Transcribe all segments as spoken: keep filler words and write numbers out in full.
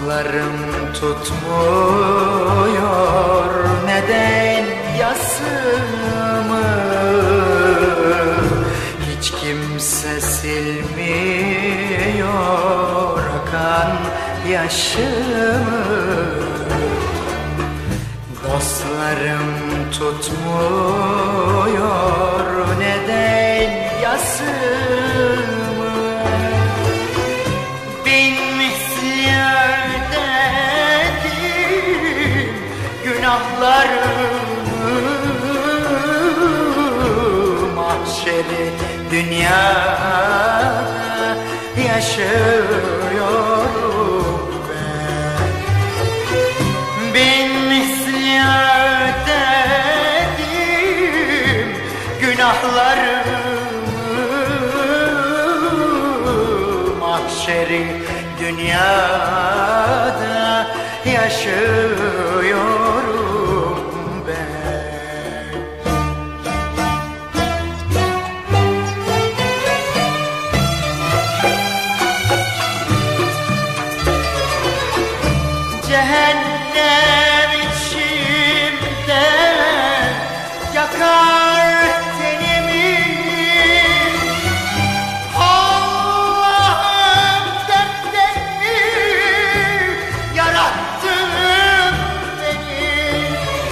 Dostlarım tutmuyor neden yasımı, hiç kimse silmiyor akan yaşımı. Dostlarım tutmuyor neden yasımı, bin misli ödedim günahlarımı. Mahşeri dünyada yaşıyorum ben, bin misli ödedim günahlarımı. Mahşeri dünyada yaşıyorum ben. Cehennem içimde yakar tenimi. Allah'ım dertten mi yarattın beni?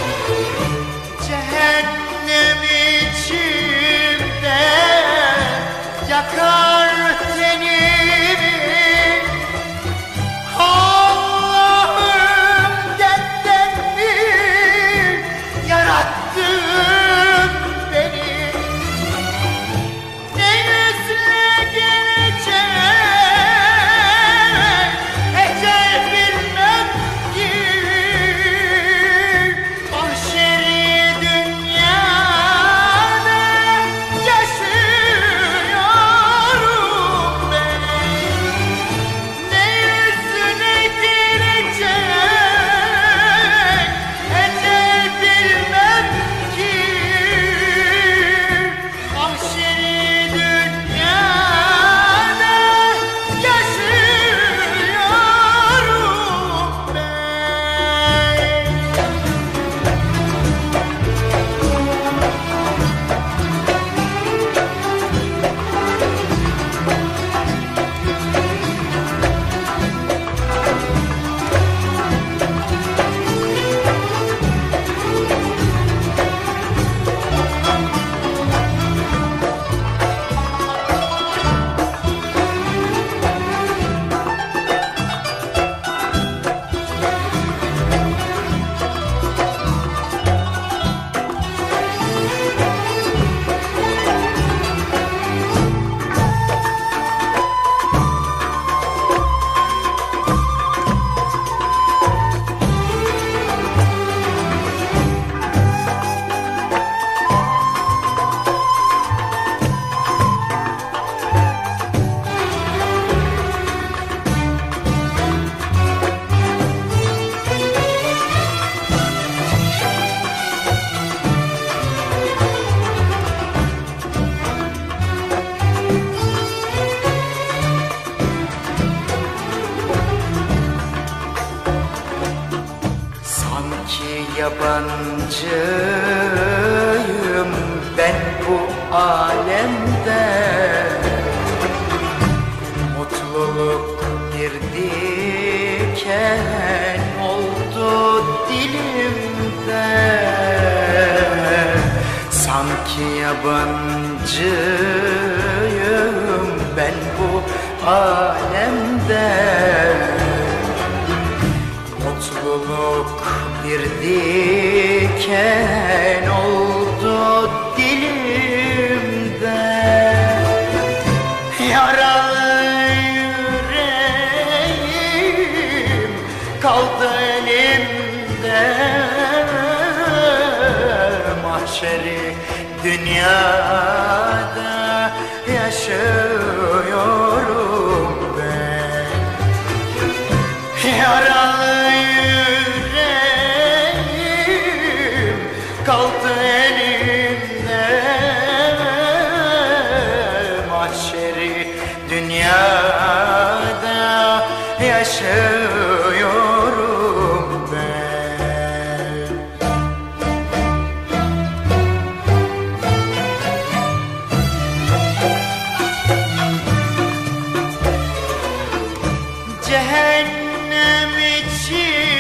Cehennem içimde yakar tenimi. Allah'ım dertten mi yarattın beni? Ne yüzle gelecek ecel bilmem ki. Mahşeri dünyada yaşıyorum ben. Ne yüzle gelecek ecel bilmem ki. Mahşeri dünyada yaşıyorum ben. Sanki yabancıyım ben bu alemde. Mutluluk bir diken oldu dilimde. Sanki yabancıyım ben bu alemde. Mutluluk bir diken oldu dilimde. Yaralı yüreğim kaldı elimde. Mahşeri dünyada yaşıyorum ben. Yaralı yüreğim kaldı elimde. Mahşeri dünyada yaşıyorum. cehennem için